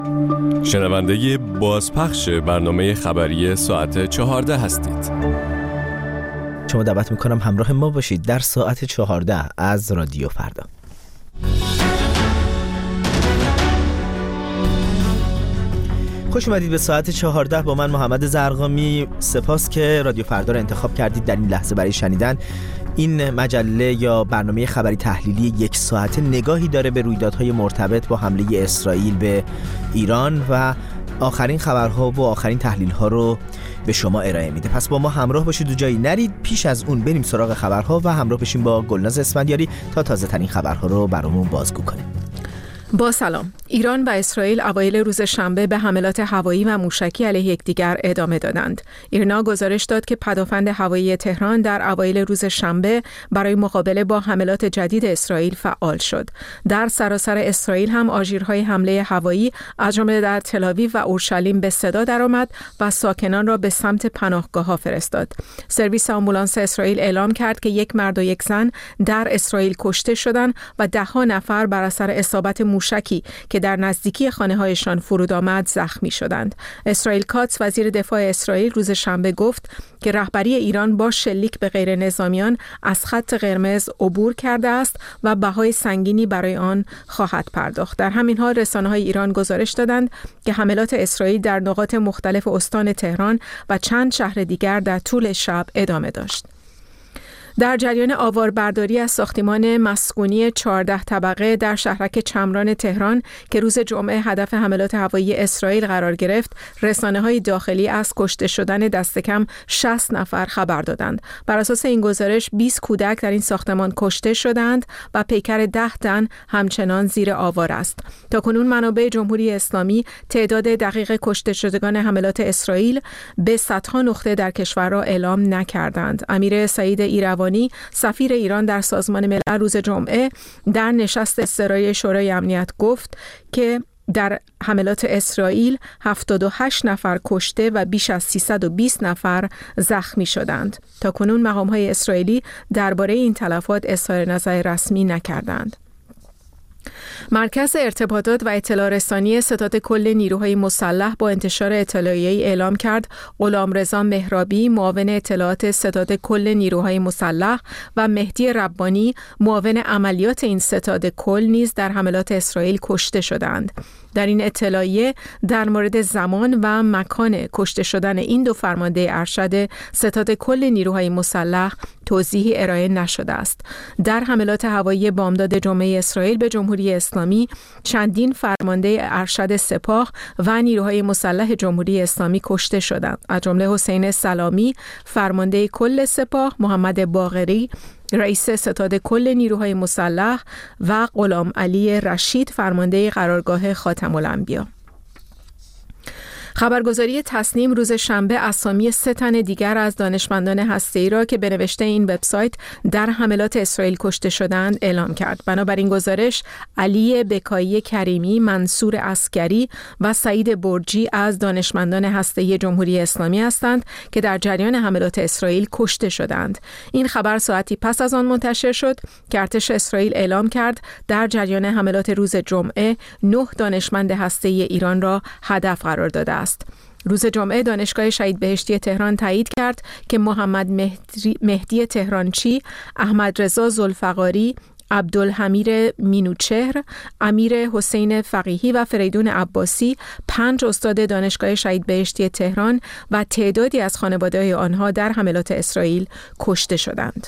شنونده بازپخش برنامه خبری ساعت 14 هستید. شما دعوت میکنم همراه ما باشید در ساعت 14 از رادیو فردا. خوش اومدید به ساعت 14 با من محمد زرقامی. سپاس که رادیو فردا رو انتخاب کردید در این لحظه برای شنیدن. این مجله یا برنامه خبری تحلیلی 1 ساعته نگاهی داره به رویدادهای مرتبط با حمله اسرائیل به ایران و آخرین خبرها و آخرین تحلیل‌ها رو به شما ارائه میده. پس با ما همراه باشید و جایی نرید. پیش از اون بریم سراغ خبرها و همراه بشیم با گلناز اسفندیاری تا تازه ترین خبرها رو برامون بازگو کنیم. با سلام. ایران و اسرائیل اوایل روز شنبه به حملات هوایی و موشکی علیه یکدیگر ادامه دادند. ایرنا گزارش داد که پدافند هوایی تهران در اوایل روز شنبه برای مقابله با حملات جدید اسرائیل فعال شد. در سراسر اسرائیل هم آژیرهای حمله هوایی از جمله در تل‌آویو و اورشلیم به صدا درآمد و ساکنان را به سمت پناهگاه‌ها فرستاد. سرویس آمبولانس اسرائیل اعلام کرد که 1 مرد و 1 زن در اسرائیل کشته شدند و 10 نفر بر اثر اصابت موشکی که در نزدیکی خانه‌هایشان فرود آمد زخمی شدند. اسرائیل کاتس وزیر دفاع اسرائیل روز شنبه گفت که رهبری ایران با شلیک به غیر نظامیان از خط قرمز عبور کرده است و بهای سنگینی برای آن خواهد پرداخت. در همین حال رسانه‌های ایران گزارش دادند که حملات اسرائیل در نقاط مختلف استان تهران و چند شهر دیگر در طول شب ادامه داشت. در جریان آواربرداری از ساختمان مسکونی 14 طبقه در شهرک چمران تهران که روز جمعه هدف حملات هوایی اسرائیل قرار گرفت، رسانه‌های داخلی از کشته شدن دست کم 60 نفر خبر دادند. بر اساس این گزارش 20 کودک در این ساختمان کشته شدند و پیکر 10 تن همچنان زیر آوار است. تاکنون منابع جمهوری اسلامی تعداد دقیق کشته شدگان حملات اسرائیل به صدها نقطه در کشور را اعلام نکردند. امیر سعید ایروانی سفیر ایران در سازمان ملل روز جمعه در نشست استراحی شورای امنیت گفت که در حملات اسرائیل 78 نفر کشته و بیش از 320 نفر زخمی شدند. تاکنون مقام‌های اسرائیلی درباره این تلفات اظهار نظر رسمی نکردند. مرکز ارتباطات و اطلاع رسانی ستاد کل نیروهای مسلح با انتشار اطلاعیه‌ای اعلام کرد غلامرضا مهرابی معاون اطلاعات ستاد کل نیروهای مسلح و مهدی ربانی معاون عملیات این ستاد کل نیز در حملات اسرائیل کشته شدند. در این اطلاعیه در مورد زمان و مکان کشته شدن این 2 فرمانده ارشد ستاد کل نیروهای مسلح توضیحی ارائه نشده است. در حملات هوایی بامداد جمعه اسرائیل به جمهوری اسلامی چندین فرمانده ارشد سپاه و نیروهای مسلح جمهوری اسلامی کشته شدند. از جمله حسین سلامی فرمانده کل سپاه، محمد باقری رئیس ستاد کل نیروهای مسلح و غلام علی رشید فرمانده قرارگاه خاتم الانبیا. خبرگزاری تصنیم روز شنبه اسامی 3 تن دیگر از دانشمندان هسته‌ای را که به نوشته این وبسایت در حملات اسرائیل کشته شدند اعلام کرد. بنابراین گزارش علی بکایی کریمی، منصور عسکری و سعید برجی از دانشمندان هسته‌ای جمهوری اسلامی هستند که در جریان حملات اسرائیل کشته شدند. این خبر ساعتی پس از آن منتشر شد که ارتش اسرائیل اعلام کرد در جریان حملات روز جمعه 9 دانشمند هسته‌ای ایران را هدف قرار داده است. روز جمعه دانشگاه شهید بهشتی تهران تایید کرد که محمد مهدی تهرانچی، احمد رضا ذوالفقاری، عبدالحمید مینوچهر، امیر حسین فقیهی و فریدون عباسی 5 استاد دانشگاه شهید بهشتی تهران و تعدادی از خانواده‌های آنها در حملات اسرائیل کشته شدند.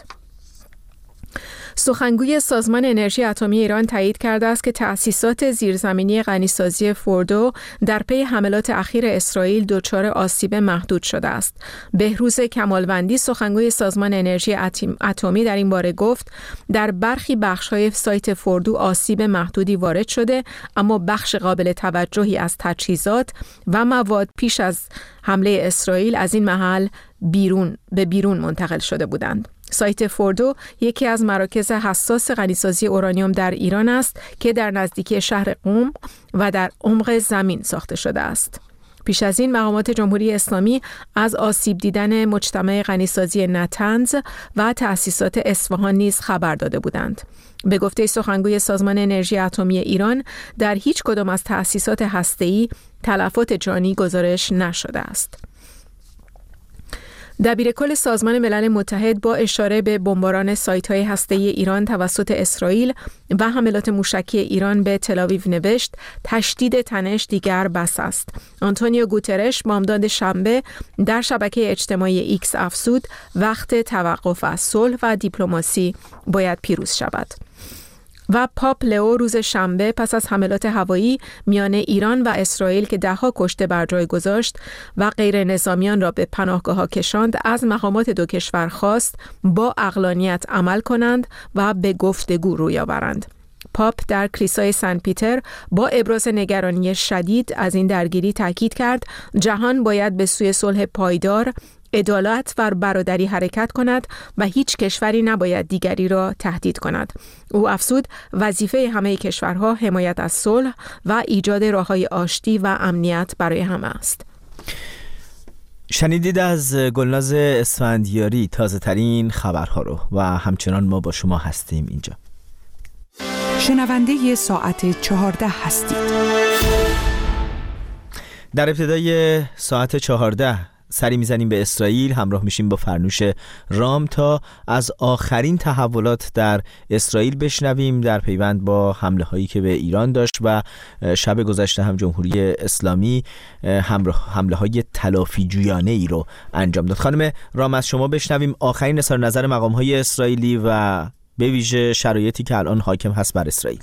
سخنگوی سازمان انرژی اتمی ایران تایید کرده است که تأسیسات زیرزمینی غنیسازی فوردو در پی حملات اخیر اسرائیل دچار آسیب محدود شده است. بهروز کمالوندی سخنگوی سازمان انرژی اتمی در این باره گفت در برخی بخش‌های سایت فوردو آسیب محدودی وارد شده، اما بخش قابل توجهی از تجهیزات و مواد پیش از حمله اسرائیل از این محل بیرون منتقل شده بودند. سایت فوردو یکی از مراکز حساس غنیسازی اورانیوم در ایران است که در نزدیکی شهر قم و در عمق زمین ساخته شده است. پیش از این مقامات جمهوری اسلامی از آسیب دیدن مجتمع غنیسازی نتنز و تأسیسات اصفهان نیز خبر داده بودند. به گفته سخنگوی سازمان انرژی اتمی ایران، در هیچ کدام از تأسیسات هسته‌ای تلفات جانی گزارش نشده است. دبیرکل سازمان ملل متحد با اشاره به بمباران سایت‌های هسته‌ای ایران توسط اسرائیل و حملات موشکی ایران به تل‌آویو نوشت: تشدید تنش دیگر بس است. آنتونیو گوترش بامداد شنبه در شبکه اجتماعی ایکس افزود: وقت توقف از صلح و دیپلماسی باید پیروز شود. و پاپ لئو روز شنبه پس از حملات هوایی میان ایران و اسرائیل که 10 کشته بر جای گذاشت و غیر نظامیان را به پناهگاه‌ها کشاند، از مقامات دو کشور خواست با عقلانیت عمل کنند و به گفتگو روی آورند. پاپ در کلیسای سن پیتر با ابراز نگرانی شدید از این درگیری تاکید کرد جهان باید به سوی صلح پایدار، عدالت و برادری حرکت کند و هیچ کشوری نباید دیگری را تهدید کند. او افزود وظیفه همه کشورها حمایت از صلح و ایجاد راه‌های آشتی و امنیت برای همه است. شنیدید از گلناز اسفندیاری تازه ترین خبرها رو و همچنان ما با شما هستیم اینجا. شنونده ساعت 14 هستید. در ابتدای ساعت 14 سری میزنیم به اسرائیل، همراه میشیم با فرنوش رام تا از آخرین تحولات در اسرائیل بشنویم در پیوند با حمله هایی که به ایران داشت و شب گذشته هم جمهوری اسلامی حمله های تلافی جویانه ای رو انجام داد. خانم رام، از شما بشنویم آخرین اظهار نظر مقام های اسرائیلی و به ویژه شرایطی که الان حاکم هست بر اسرائیل.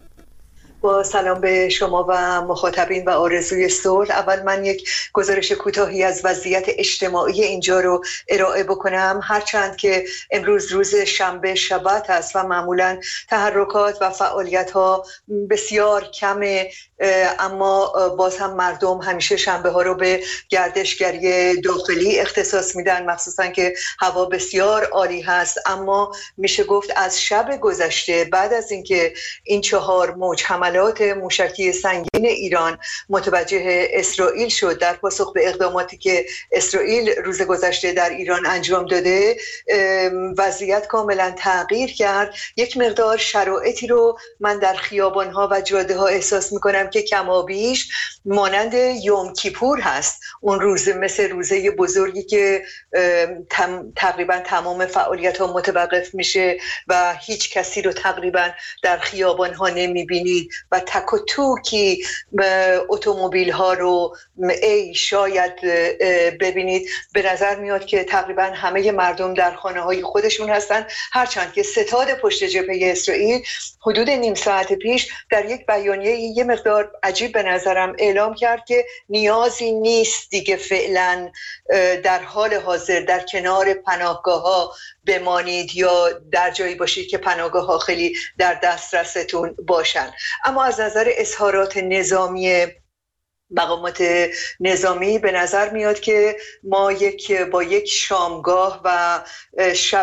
با سلام به شما و مخاطبین و آرزوی صلح. اول من یک گزارش کوتاهی از وضعیت اجتماعی اینجا رو ارائه بکنم. هرچند که امروز روز شنبه شبت است و معمولا تحرکات و فعالیت ها بسیار کمه، اما باز هم مردم همیشه شنبه ها رو به گردشگری داخلی اختصاص میدن، مخصوصا که هوا بسیار عالی هست. اما میشه گفت از شب گذشته بعد از اینکه این 4 موج حملات موشکی سنگین ایران متوجه اسرائیل شد در پاسخ به اقداماتی که اسرائیل روز گذشته در ایران انجام داده، وضعیت کاملا تغییر کرد. یک مقدار شرایطی رو من در خیابان‌ها و جاده‌ها احساس می‌کنم که کمابیش مانند یوم کیپور هست، اون روزه مثل روزه بزرگی که تقریبا تمام فعالیت‌ها متوقف میشه و هیچ کسی رو تقریبا در خیابان‌ها نمی‌بینید و تک و توکی اتومبیل ها رو شاید ببینید. به نظر میاد که تقریبا همه مردم در خانه های خودشون هستن، هرچند که ستاد پشت جبهه اسرائیل حدود نیم ساعت پیش در یک بیانیه یه مقدار عجیب به نظرم اعلام کرد که نیازی نیست دیگه فعلا در حال حاضر در کنار پناهگاه ها بمانید یا در جایی باشید که پناهگاه ها خیلی در دسترستون باشن. اما از نظر اظهارات نظامی مقامات نظامی به نظر میاد که ما با یک شامگاه و شب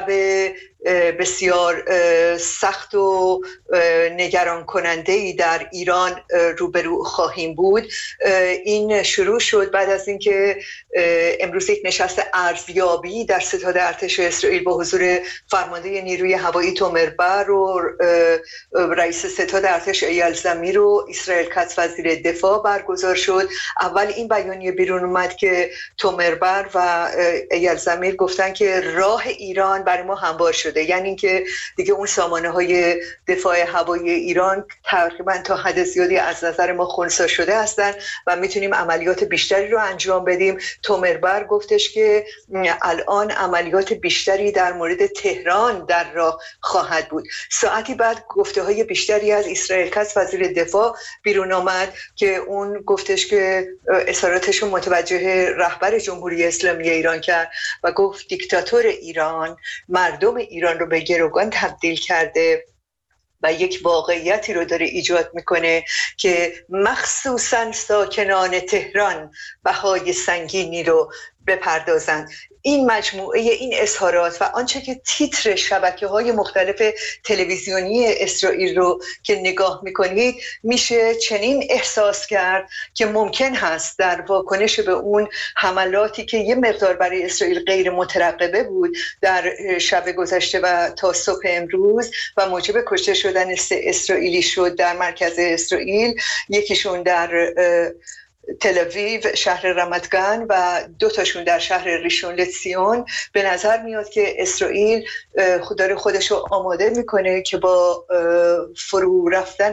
بسیار سخت و نگران کننده‌ای در ایران روبرو خواهیم بود. این شروع شد بعد از اینکه امروز یک نشست ارزیابی در ستاد ارتش اسرائیل با حضور فرمانده نیروی هوایی تومر بر و رئیس ستاد ارتش ایال زمیر و اسرائیل کاتز وزیر دفاع برگزار شد. اول این بیانیه بیرون اومد که تومر بر و ایال زمیر گفتن که راه ایران برای ما هموار شده، یعنی اینکه دیگه اون سامانه های دفاع هوایی ایران تقریبا تا حد زیادی از نظر ما خنثی شده هستن و میتونیم عملیات بیشتری رو انجام بدیم. تومربر گفتش که الان عملیات بیشتری در مورد تهران در راه خواهد بود. ساعتی بعد گفته های بیشتری از اسرائیل کاتز وزیر دفاع بیرون آمد که اون گفتش که اظهاراتش رو متوجه رهبر جمهوری اسلامی ایران کرد و گفت دیکتاتور ایران مردم ایران رو به گروگان تبدیل کرده و یک واقعیتی رو داره ایجاد میکنه که مخصوصا ساکنان تهران بهای سنگینی رو بپردازند. این مجموعه این اظهارات و آنچه که تیتر شبکه‌های مختلف تلویزیونی اسرائیل رو که نگاه می‌کنید میشه چنین احساس کرد که ممکن هست در واکنش به اون حملاتی که یه مقدار برای اسرائیل غیر مترقبه بود در شب گذشته و تا صبح امروز و موجب کشته شدن 3 اسرائیلی شد در مرکز اسرائیل، یکیشون در تل اویو شهر رمتگن و 2 تاشون در شهر ریشون لتسیون. به نظر میاد که اسرائیل داره خودش رو آماده میکنه که با فرو رفتن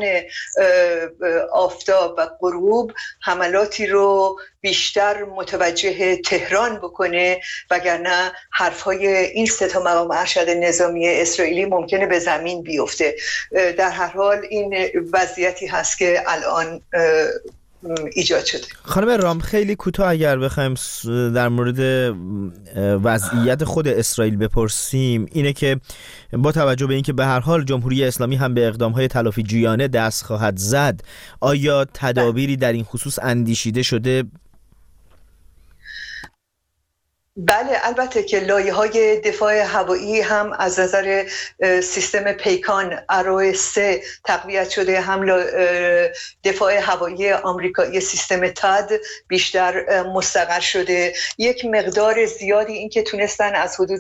آفتاب و غروب حملاتی رو بیشتر متوجه تهران بکنه، وگرنه حرفهای این 3 مقام ارشد نظامی اسرائیلی ممکنه به زمین بیفته. در هر حال این وضعیتی هست که الان ایجاد شده. خانم رام، خیلی کوتاه اگر بخوایم در مورد وضعیت خود اسرائیل بپرسیم، اینه که با توجه به اینکه به هر حال جمهوری اسلامی هم به اقدام‌های تلافی جویانه دست خواهد زد، آیا تدابیری در این خصوص اندیشیده شده؟ بله، البته که لایه‌های دفاع هوایی هم از نظر سیستم پیکان ارو 3 تقویت شده، هم دفاع هوایی آمریکایی سیستم تاد بیشتر مستقر شده. یک مقدار زیادی این که تونستن از حدود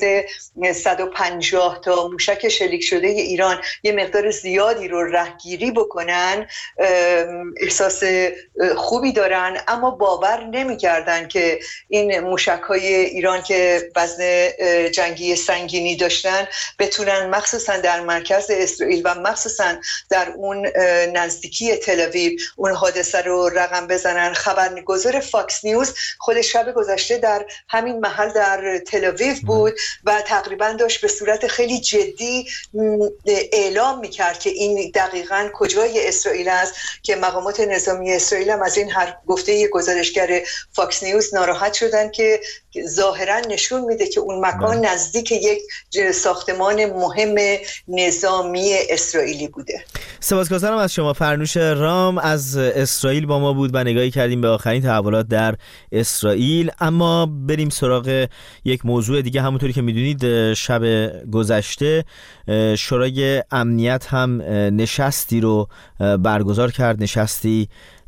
150 تا موشک شلیک شده ایران یه مقدار زیادی رو رهگیری بکنن، احساس خوبی دارن، اما باور نمی‌کردن که این موشک‌های ایران که وزن جنگی سنگینی داشتن بتونن مخصوصا در مرکز اسرائیل و مخصوصا در اون نزدیکی تل اویو اون حادثه رو رقم بزنن. خبرنگار فاکس نیوز خود شب گذشته در همین محل در تل اویو بود و تقریبا داشت به صورت خیلی جدی اعلام میکرد که این دقیقاً کجای اسرائیل است، که مقامات نظامی اسرائیل هم از این هر گفته گزارشگر فاکس نیوز ناراحت شدن که ظاهراً نشون میده که اون مکان نزدیک یک ساختمان مهم نظامی اسرائیلی بوده. سپاسگزارم از شما. فرنوش رام از اسرائیل با ما بود و نگاهی کردیم به آخرین تحولات در اسرائیل. اما بریم سراغ یک موضوع دیگه. همونطوری که میدونید شب گذشته شورای امنیت هم نشستی رو برگزار کرد، نشستی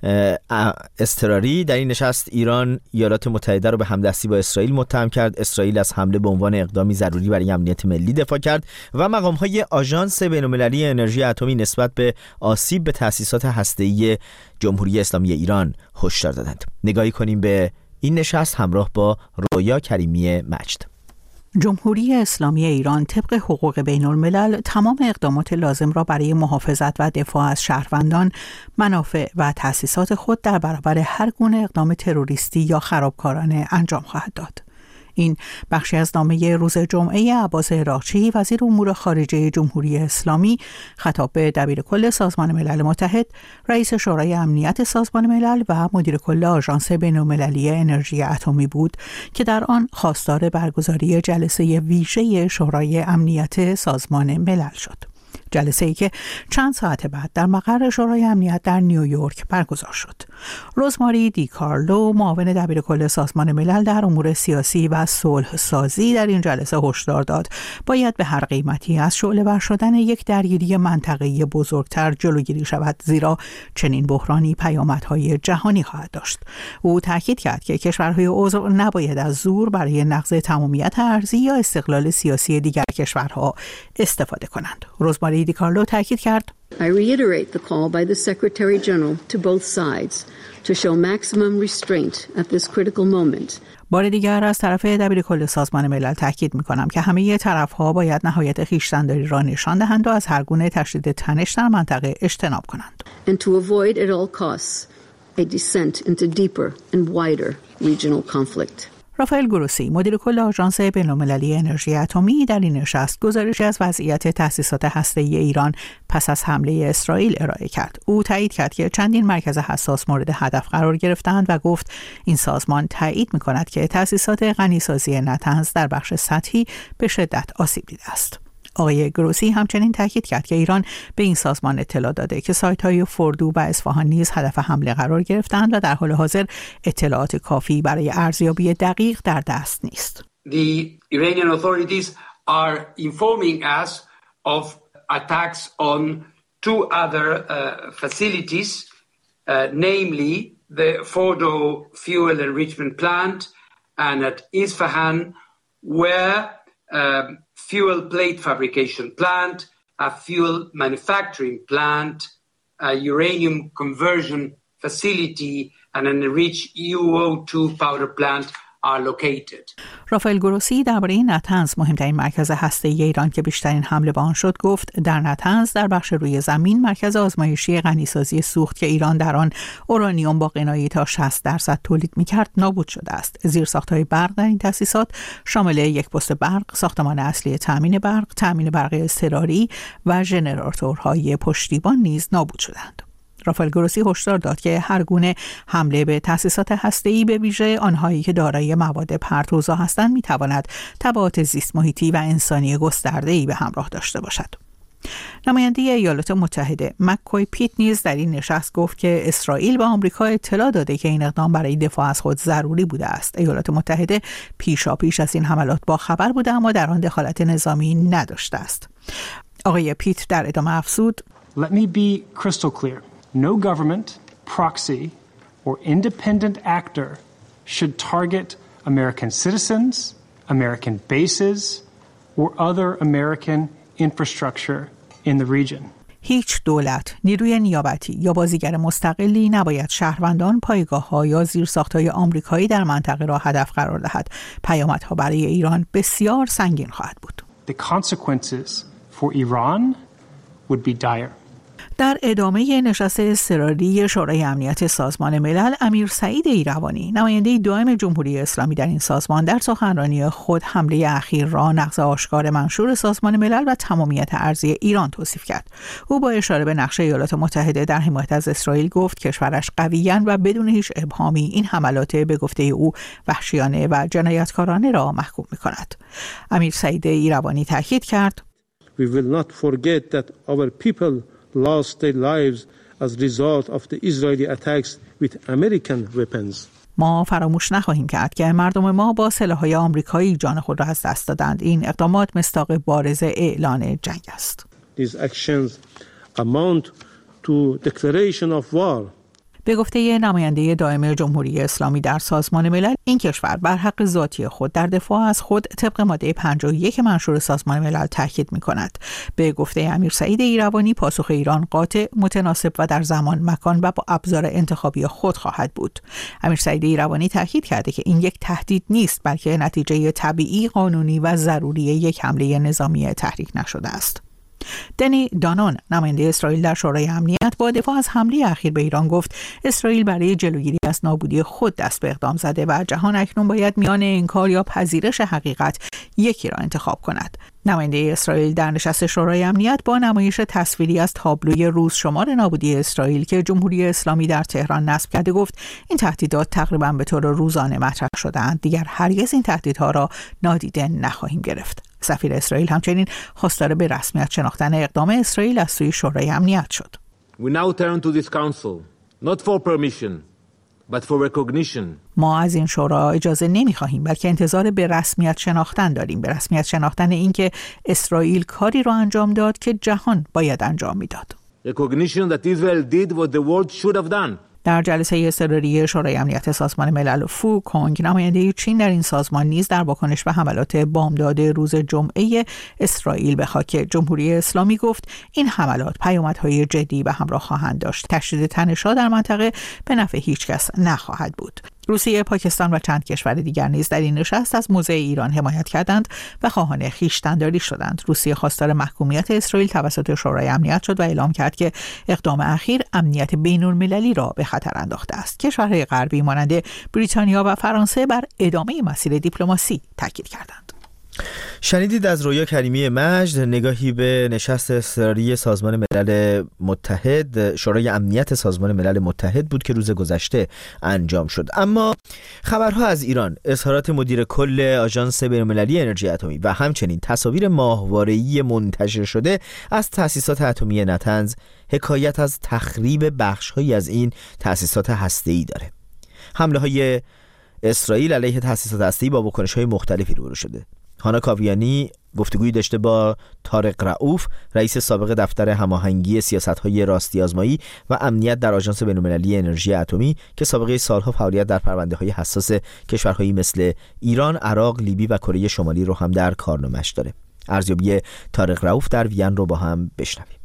اضطراری. در این نشست ایران ایالات متحده رو به همدستی با اسرائیل متهم کرد. اسرائیل از حمله به عنوان اقدامی ضروری برای امنیت ملی دفاع کرد و مقام‌های آژانس بین‌المللی انرژی اتمی نسبت به آسیب به تأسیسات هسته‌ای جمهوری اسلامی ایران هشدار دادند. نگاهی کنیم به این نشست همراه با رویا کریمی مجد. جمهوری اسلامی ایران طبق حقوق بین الملل تمام اقدامات لازم را برای محافظت و دفاع از شهروندان، منافع و تأسیسات خود در برابر هر گونه اقدام تروریستی یا خرابکارانه انجام خواهد داد. این بخشی از نامه روز جمعه عباس عراقچی وزیر امور خارجه جمهوری اسلامی خطاب به دبیر کل سازمان ملل متحد، رئیس شورای امنیت سازمان ملل و مدیر کل آژانس بین‌المللی انرژی اتمی بود که در آن خواستار برگزاری جلسه ویژه شورای امنیت سازمان ملل شد. جلسه‌ای که چند ساعت بعد در مقر شورای امنیت در نیویورک برگزار شد. روزماری دی کارلو، معاون دبیر کل سازمان ملل در امور سیاسی و صلح سازی، در این جلسه هشدار داد باید به هر قیمتی از شعله‌ور شدن یک درگیری منطقه‌ای بزرگتر جلوگیری شود، زیرا چنین بحرانی پیامدهای جهانی خواهد داشت. او تاکید کرد که کشورهای عضو نباید از زور برای نقض تمامیت ارضی یا استقلال سیاسی دیگر کشورها استفاده کنند. روزماری دی کارلو تاکید کرد: I reiterate the call by the Secretary General to both sides to show maximum restraint at this critical moment. بار دیگر از طرف دبیر کل سازمان ملل تاکید می‌کنم که همه طرف‌ها باید نهایت خویشتن‌داری را نشان دهند و از هر گونه تشدید تنش در منطقه اجتناب کنند. And to avoid at all costs a descent into deeper and wider regional conflict. رافائل گروسی، مدیر کل آژانس بین‌المللی انرژی اتمی، در این نشست گزارشی از وضعیت تأسیسات هسته‌ای ایران پس از حمله اسرائیل ارائه کرد. او تایید کرد که چندین مرکز حساس مورد هدف قرار گرفتند و گفت این سازمان تایید می‌کند که تأسیسات غنیسازی نطنز در بخش سطحی به شدت آسیب دیده است. آقای گروسی همچنین تاکید کرد که ایران به این سازمان اطلاع داده که سایت‌های فردو و اصفهان نیز هدف حمله قرار گرفتند و در حال حاضر اطلاعات کافی برای ارزیابی دقیق در دست نیست. The Iranian authorities are informing us of attacks on two other facilities, namely the Fordo fuel enrichment plant and at Isfahan where fuel plate fabrication plant, a fuel manufacturing plant, a uranium conversion facility and an enriched UO2 powder plant are located. رافائل گروسی درباره نتنز مهمترین مرکز هسته‌ای ایران که بیشترین حمله به آن شد گفت در نتنز در بخش روی زمین مرکز آزمایشی غنیسازی سوخت که ایران در آن اورانیوم با غنایی تا 60% تولید می‌کرد نابود شده است. زیرساخت‌های برق در این تأسیسات شامل یک پست برق، ساختمان اصلی تامین برق اضطراری و ژنراتورهای پشتیبان نیز نابود شدند. رافائل گروسی هشدار داد که هر گونه حمله به تأسیسات هسته‌ای به ویژه آنهایی که دارای مواد پرتوزا هستند می‌تواند تبعات زیست محیطی و انسانی گسترده‌ای به همراه داشته باشد. نماینده ایالات متحده مک‌کوی پیت نیز در این نشست گفت که اسرائیل به آمریکا اطلاع داده که این اقدام برای دفاع از خود ضروری بوده است. ایالات متحده پیشاپیش از این حملات با خبر بوده اما در آن دخالت نظامی نداشته است. آقای پیت در ادامه افزود: Let me be crystal clear. No government, proxy, or independent actor should target American citizens, American bases, or other American infrastructure in the region. هیچ دولت، نیروی نیابتی یا بازیگر مستقلی نباید شهروندان، پایگاه‌ها یا زیرساخت‌های آمریکایی در منطقه را هدف قرار دهد. پیامدها برای ایران بسیار سنگین خواهد بود. The consequences for Iran would be dire. در ادامه نشست اضطراری شورای امنیت سازمان ملل، امیر سعید ایروانی نماینده دائم جمهوری اسلامی در این سازمان در سخنرانی خود حمله اخیر را نقض آشکار منشور سازمان ملل و تمامیت ارضی ایران توصیف کرد. او با اشاره به نقش ایالات متحده در حمایت از اسرائیل گفت کشورش قویاً و بدون هیچ ابهامی این حملات به گفته او وحشیانه و جنایتکارانه را محکوم می‌کند. امیر سعید ایروانی تاکید کرد: We will not forget that our people lost their lives as a result of the Israeli attacks with American weapons. ما فراموش نخواهیم کرد که مردم ما با سلاح‌های آمریکایی جان خود را از دست دادند. این اقدامات مصداق بارز اعلان جنگ است. These actions amount to declaration of war. به گفته نماینده دائم جمهوری اسلامی در سازمان ملل، این کشور بر حق ذاتی خود در دفاع از خود طبق ماده 51 منشور سازمان ملل تاکید می‌کند. به گفته امیر سعید ایروانی، پاسخ ایران قاطع، متناسب و در زمان، مکان و با ابزار انتخابی خود خواهد بود. امیر سعید ایروانی تاکید کرده که این یک تهدید نیست، بلکه نتیجه طبیعی، قانونی و ضروری یک حمله نظامی تحریک نشده است. دنی دانون نماینده اسرائیل در شورای امنیت با دفاع از حمله اخیر به ایران گفت اسرائیل برای جلوگیری از نابودی خود دست به اقدام زده و جهان اکنون باید میان انکار یا پذیرش حقیقت یکی را انتخاب کند. نماینده اسرائیل در نشست شورای امنیت با نمایش تصویری از تابلوی روزشمار نابودی اسرائیل که جمهوری اسلامی در تهران نصب کرده گفت این تهدیدات تقریبا به طور روزانه مطرح شده‌اند. دیگر هرگز این تهدیدها را نادیده نخواهیم گرفت. سفیر اسرائیل همچنین خواستار به رسمیت شناختن اقدام اسرائیل از سوی شورای امنیت شد. We now turn to this council, not for permission, but for recognition. ما از این شورا اجازه نمی‌خواهیم بلکه انتظار به رسمیت شناختن داریم، به رسمیت شناختن اینکه اسرائیل کاری را انجام داد که جهان باید انجام میداد. Recognition that Israel did what the world should have done. در جلسه اضطراری شورای امنیت سازمان ملل، فو کونگ نماینده چین در این سازمان نیز در واکنش به حملات بامداد روز جمعه اسرائیل به خاک جمهوری اسلامی گفت این حملات پیامدهای جدی به همراه خواهند داشت. تشدید تنش‌ها در منطقه به نفع هیچ کس نخواهد بود. روسیه، پاکستان و چند کشور دیگر نیز در این نشست از موضع ایران حمایت کردند و خواهان خویشتن‌داری شدند. روسیه خواستار محکومیت اسرائیل توسط شورای امنیت شد و اعلام کرد که اقدام اخیر امنیت بین‌المللی را به خطر انداخته است. کشورهای غربی مانند بریتانیا و فرانسه بر ادامه مسیر دیپلماسی تاکید کردند. شنیدید از رویا کریمی مجد نگاهی به نشست اضطراری سازمان ملل متحد، شورای امنیت سازمان ملل متحد بود که روز گذشته انجام شد. اما خبرها از ایران، اظهارات مدیر کل آژانس بین‌المللی انرژی اتمی و همچنین تصاویر ماهواره‌ای منتشر شده از تأسیسات اتمی نتنز حکایت از تخریب بخش‌هایی از این تأسیسات هسته‌ای داره. حمله‌های اسرائیل علیه تأسیسات هسته‌ای با واکنش‌های مختلفی روبرو شده. هانا کاویانی گفتگویی داشته با طارق رؤوف، رئیس سابق دفتر هماهنگی سیاست‌های راستی آزمایی و امنیت در آژانس بین‌المللی انرژی اتمی که سابقه سالها فعالیت در پرونده‌های حساس کشورهایی مثل ایران، عراق، لیبی و کره شمالی رو هم در کارنامه‌اش داره. ارزیابی طارق رؤوف در وین رو با هم بشنویم.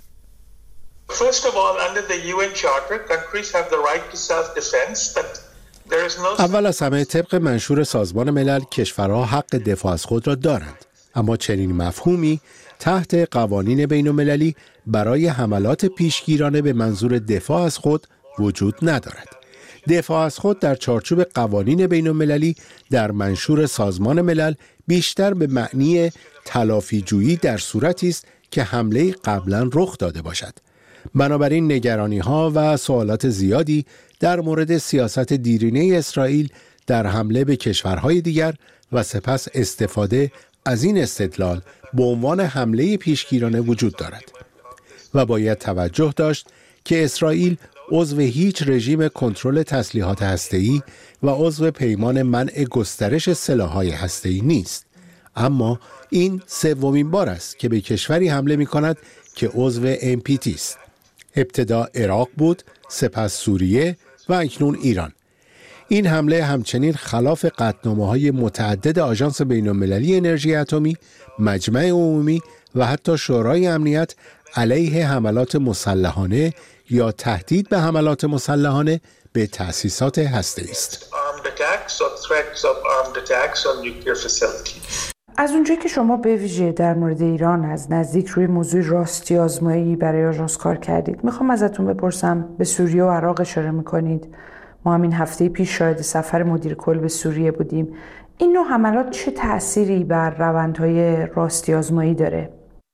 First of all, under the UN Charter, countries have the right to self-defense, but اول از همه طبق منشور سازمان ملل کشورها حق دفاع از خود را دارند، اما چنین مفهومی تحت قوانین بین‌المللی برای حملات پیشگیرانه به منظور دفاع از خود وجود ندارد. دفاع از خود در چارچوب قوانین بین‌المللی در منشور سازمان ملل بیشتر به معنی تلافی جویی در صورتی است که حمله قبلا رخ داده باشد. بنابراین نگرانی‌ها و سوالات زیادی در مورد سیاست دیرینه اسرائیل در حمله به کشورهای دیگر و سپس استفاده از این استدلال به عنوان حمله پیشگیرانه وجود دارد و باید توجه داشت که اسرائیل عضو هیچ رژیم کنترل تسلیحات هسته‌ای و عضو پیمان منع گسترش سلاح‌های هسته‌ای نیست، اما این سومین بار است که به کشوری حمله می‌کند که عضو NPT است. ابتدا عراق بود، سپس سوریه و اکنون ایران. این حمله همچنین خلاف قطعنامه‌های متعدد آژانس بین‌المللی انرژی اتمی، مجمع عمومی و حتی شورای امنیت علیه حملات مسلحانه یا تهدید به حملات مسلحانه به تأسیسات هسته‌ای است. از اونجایی که شما به ویژه در مورد ایران از نزدیک روی موضوع راستی آزمایی برای آژانس کار کردید، میخوام ازتون بپرسم، به سوریه و عراق اشاره میکنید. ما همین هفته پیش شاهد سفر مدیر کل به سوریه بودیم. این نوع حملات چه تأثیری بر روندهای راستی آزمایی داره؟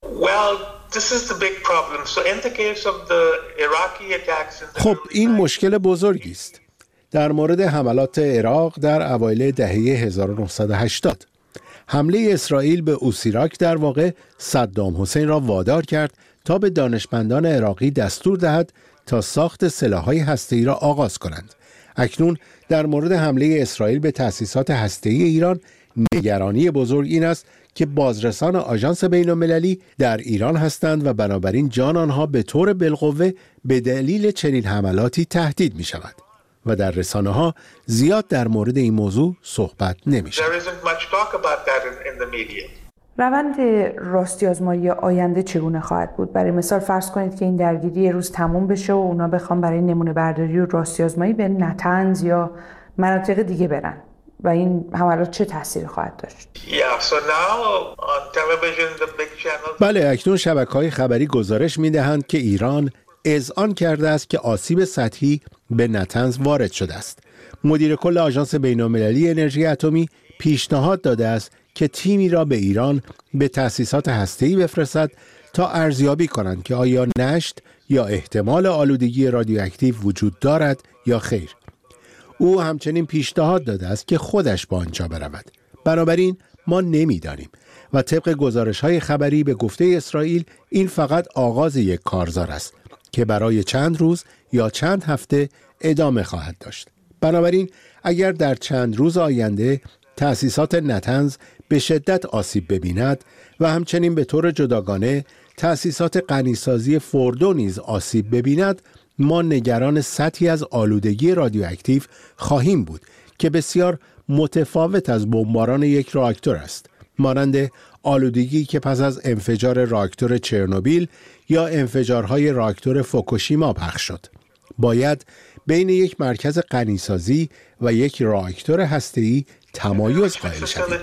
خب این مشکل بزرگی است. در مورد حملات عراق در اوایل دهه 1980 حمله اسرائیل به اوسیراک در واقع صدام حسین را وادار کرد تا به دانشمندان عراقی دستور دهد تا ساخت سلاح‌های هسته‌ای را آغاز کنند. اکنون در مورد حمله اسرائیل به تأسیسات هسته‌ای ایران نگرانی بزرگ این است که بازرسان آژانس بین‌المللی در ایران هستند و بنابراین جان آنها به طور بالقوه به دلیل چنین حملاتی تهدید می‌شود. و در رسانه‌ها زیاد در مورد این موضوع صحبت نمی‌شود. روند راستی آزمایی آینده چگونه خواهد بود؟ برای مثال فرض کنید که این درگیری یه روز تموم بشه و اونا بخوام برای نمونه برداری و راستی آزمایی به نتنز یا مناطق دیگه برن و این حملات چه تأثیری خواهد داشت؟ بله، اکنون شبکه‌های خبری گزارش می‌دهند که ایران اذعان کرده است که آسیب سطحی به نتنز وارد شده است. مدیر کل آژانس بین‌المللی انرژی اتمی پیشنهاد داده است که تیمی را به ایران به تأسیسات هسته‌ای بفرستد تا ارزیابی کنند که آیا نشت یا احتمال آلودگی رادیواکتیو وجود دارد یا خیر. او همچنین پیشنهاد داده است که خودش با آنجا برود. بنابراین ما نمی‌دانیم و طبق گزارش‌های خبری به گفته اسرائیل این فقط آغاز یک کارزار است که برای چند روز یا چند هفته ادامه خواهد داشت. بنابراین اگر در چند روز آینده تأسیسات نتنز به شدت آسیب ببیند و همچنین به طور جداگانه تأسیسات غنیسازی فوردو نیز آسیب ببیند، ما نگران سطحی از آلودگی رادیواکتیو خواهیم بود که بسیار متفاوت از بمباران یک راکتور است، مانند آلودگی که پس از انفجار راکتور چرنوبیل یا انفجارهای راکتور فوکوشیما پخش شد. باید بین یک مرکز غنیسازی و یک راکتور هسته‌ای تمایز قائل شویم.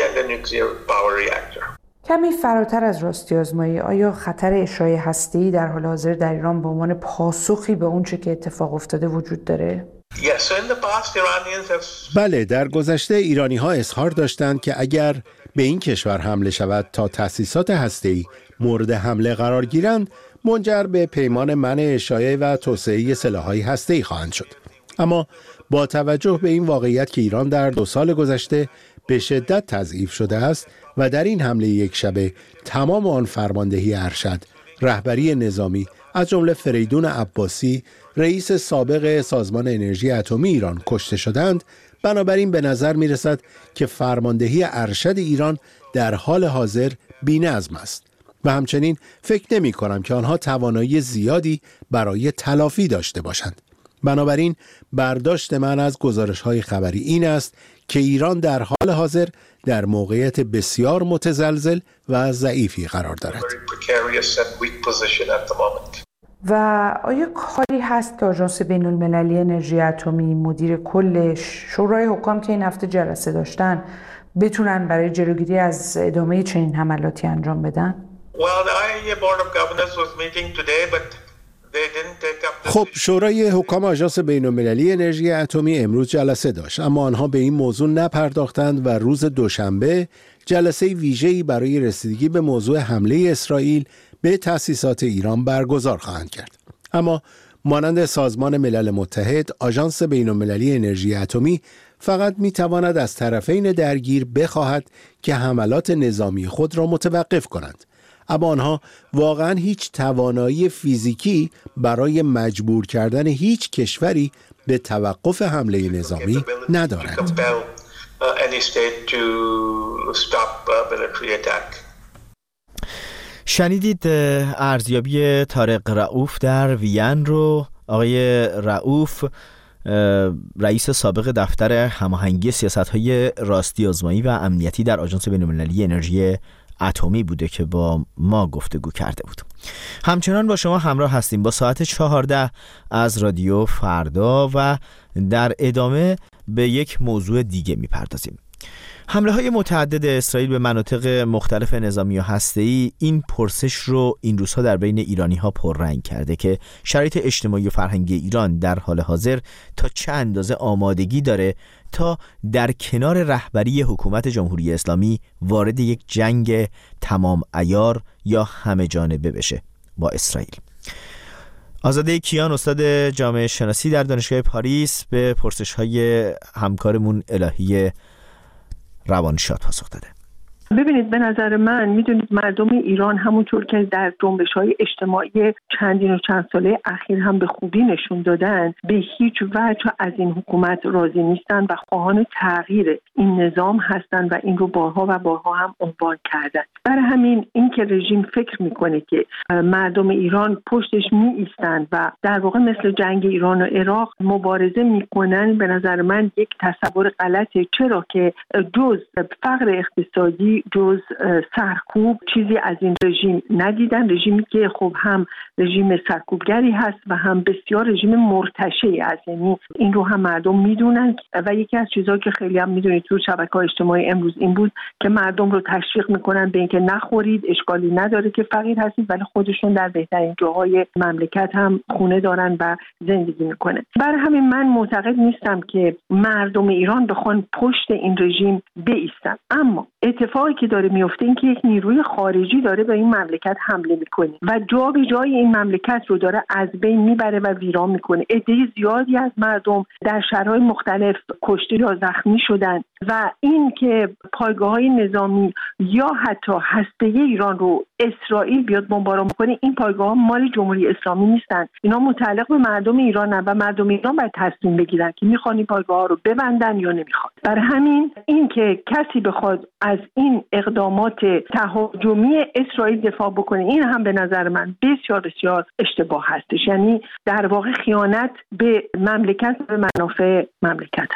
کمی فراتر از راستی آزمایی، آیا خطر اشعاع هسته‌ای در حال حاضر در ایران به عنوان پاسخی به اون چه که اتفاق افتاده وجود داره؟ بله، در گذشته ایرانی‌ها اظهار داشتند که اگر به این کشور حمله شود تا تأسیسات هسته‌ای مورد حمله قرار گیرند، منجر به پیمان منع اشاعه و توسعه سلاح‌های هسته‌ای خواهند شد. اما با توجه به این واقعیت که ایران در 2 سال گذشته به شدت تضعیف شده است و در این حمله یک شبه تمام آن فرماندهی ارشد، رهبری نظامی از جمله فریدون عباسی، رئیس سابق سازمان انرژی اتمی ایران کشته شدند، بنابراین به نظر می رسد که فرماندهی ارشد ایران در حال حاضر بی‌نظم است و همچنین فکر نمی کنم که آنها توانایی زیادی برای تلافی داشته باشند. بنابراین برداشت من از گزارش‌های خبری این است که ایران در حال حاضر در موقعیت بسیار متزلزل و ضعیفی قرار دارد. و آیا کاری هست که آژانس بین‌المللی انرژی اتمی، مدیر کلش، شورای حکام که این هفته جلسه داشتن بتونن برای جلوگیری از ادامه چنین حملاتی انجام بدن؟ خب، شورای حکام آژانس بین‌المللی انرژی اتمی امروز جلسه داشت، اما آنها به این موضوع نپرداختند و روز دوشنبه جلسه ویژه‌ای برای رسیدگی به موضوع حمله اسرائیل به تأسیسات ایران برگزار خواهند کرد. اما مانند سازمان ملل متحد، آژانس بین‌المللی انرژی اتمی فقط می‌تواند از طرفین درگیر بخواهد که حملات نظامی خود را متوقف کنند. اما آنها واقعاً هیچ توانایی فیزیکی برای مجبور کردن هیچ کشوری به توقف حمله نظامی ندارند. شنیدید ارزیابی طارق رؤوف در وین رو. آقای رؤوف رئیس سابق دفتر هماهنگی سیاست‌های راستی آزمایی و امنیتی در آژانس بین‌المللی انرژی اتمی بوده که با ما گفتگو کرده بود. همچنان با شما همراه هستیم با ساعت 14 از رادیو فردا و در ادامه به یک موضوع دیگه میپردازیم. حمله های متعدد اسرائیل به مناطق مختلف نظامی و هسته‌ای این پرسش رو این روزها در بین ایرانی ها پررنگ کرده که شرایط اجتماعی و فرهنگی ایران در حال حاضر تا چه اندازه آمادگی داره تا در کنار رهبری حکومت جمهوری اسلامی وارد یک جنگ تمام عیار یا همه جانبه بشه با اسرائیل. آزاده کیان، استاد جامعه شناسی در دانشگاه پاریس، به پرسش‌های همکارمون الهی روانشاد پاسخ داده. ببینید، به نظر من میدونید مردم ایران همونطور که در جنبش‌های اجتماعی چندین و چند ساله اخیر هم به خوبی نشون دادن، به هیچ وجه از این حکومت راضی نیستن و خواهان تغییر این نظام هستن و این رو بارها و بارها هم عنوان کردن. برای همین این که رژیم فکر میکنه که مردم ایران پشتش می ایستن و در واقع مثل جنگ ایران و عراق مبارزه میکنن، به نظر من یک تصور غلطه، چرا که جز فقر اقتصادی، جز سرکوب چیزی از این رژیم ندیدن. رژیمی که خب هم رژیم سرکوبگری هست و هم بسیار رژیم مرتشی است، یعنی این رو هم مردم میدونن. و یکی از چیزایی که خیلی هم میدونید تو شبکه‌های اجتماعی امروز این بود که مردم رو تشویق میکنن به اینکه نخورید، اشکالی نداره که فقیر هستید، ولی خودشون در بهترین جاهای مملکت هم خونه دارن و زندگی میکنن. برای همین من معتقد نیستم که مردم ایران بخوان پشت این رژیم بایستن، اما اتفاقی که داره میفته این که یک نیروی خارجی داره به این مملکت حمله میکنه و جا به جای این مملکت رو داره از بین میبره و ویران میکنه. عده زیادی از مردم در شهرهای مختلف کشته یا زخمی شدن و این که پایگاه‌های نظامی یا حتی هسته‌ای ایران رو اسرائیل بیاد بمباران کنه، این پایگاه‌ها مال جمهوری اسلامی نیستن، اینا متعلق به مردم ایرانن و مردم ایران باید تصمیم بگیرن که میخوان این پایگاه‌ها رو ببندن یا نمیخوان. برای همین این که کسی بخواد از این اقدامات تهاجمی اسرائیل دفاع بکنه، این هم به نظر من بسیار بسیار اشتباه هستش، یعنی در واقع خیانت به مملکت و به منافع مملکت هست.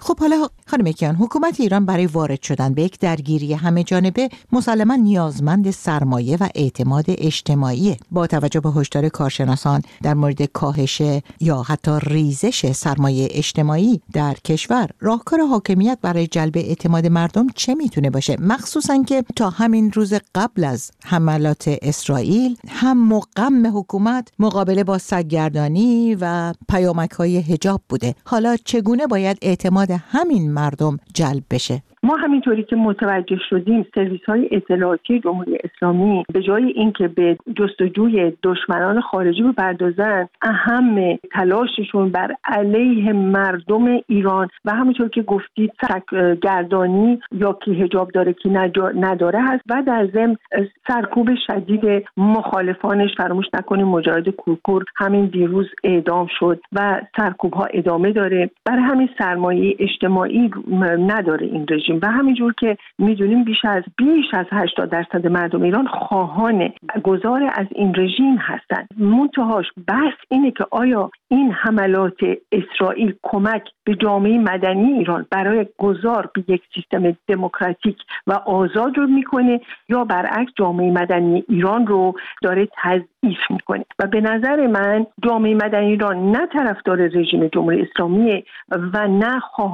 خب حالا خانم کیان، حکومت ایران برای وارد شدن به یک درگیری همه جانبه مسلماً نیازمند سرمایه و اعتماد اجتماعی. با توجه به هشدار کارشناسان در مورد کاهش یا حتی ریزش سرمایه اجتماعی در کشور، راهکار حاکمیت برای جلب اعتماد مردم چه میتونه باشه؟ مخصوصاً که تا همین روز قبل از حملات اسرائیل هم مقام حکومت مقابله با سرگردانی و پیامک‌های حجاب بوده. حالا چگونه باید اعتماد همین مردم جلب بشه؟ ما همینطوری که متوجه شدیم سرویس‌های اطلاعاتی جمهوری اسلامی به جای اینکه به جستجوی دشمنان خارجی بپردازن، اهم تلاششون بر علیه مردم ایران و همینطور که گفتید سرگردانی یا کی حجاب داره کی نداره هست و در ضمن سرکوب شدید مخالفانش. فراموش نکنیم مجاهد کورکور همین دیروز اعدام شد و سرکوب‌ها ادامه داره. برای همین سرمایه اجتماعی نداره این رژیم و همینجور که میدونیم بیش از 80% مردم ایران خواهان گذار از این رژیم هستند. منتهاش بحث اینه که آیا این حملات اسرائیل کمک به جامعه مدنی ایران برای گذار به یک سیستم دموکراتیک و آزاد رو میکنه یا برعکس جامعه مدنی ایران رو داره تضعیف میکنه. و به نظر من جامعه مدنی ایران نه طرفدار رژیم جمهوری اسلامی و نه